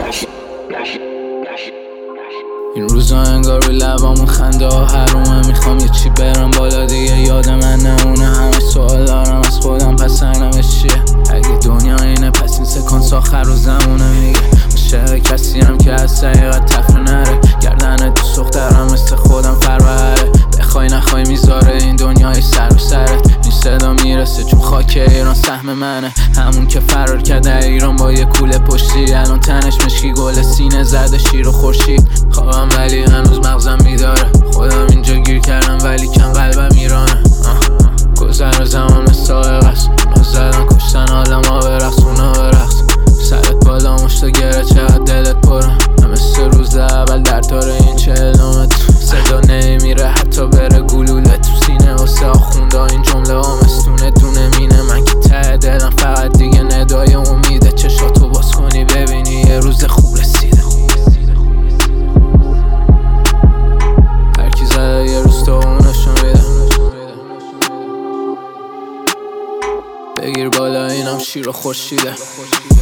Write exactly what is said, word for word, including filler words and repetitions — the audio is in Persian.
این روزا انگار روی لبامون خنده ها حرومه. میخوام یه چی برم بالا دیگه یاد من نمونه. همه سوال دارم از خودم پس سرنوشت چیه؟ اگه دنیا اینه پس این سکانس آخر و زمونه. میگه باشه کسی هم که از حقیقت تفره نره. گردن دوست دخترم مثل خودم فروره. بخوای نخوای میذاره این دنیای سر و سرت. این صدا میرسه چون خاک ایران سهم منه. همون که فرار کرده ایران با یه کوله پشتی. الان تنش مشکی گل سینه زده شیر و خورشید. خوابم ولی هنوز مغزم میداره. خودم اینجا گیر کردم ولی کم قلبم ایرانه. گذر زمان سایق است. اونا زدن کشتن حالا ما برقص اونا برقص. سرت بالا مشتا گره چقدر دلت پره. همه سه روز اول در تاره این چهلمت. صدا نمیره حتی بره گلوله تو سینه. واسه آخونده این جمله آمستونه دونه مینه. من که ته دلم فقط دیگه ندای امیده. چشاتو باز کنی ببینی یه روز خوب رسیده. هرکی زده یه روز تو اونشون میده. بگیر بالا اینم شیر و خورشیده.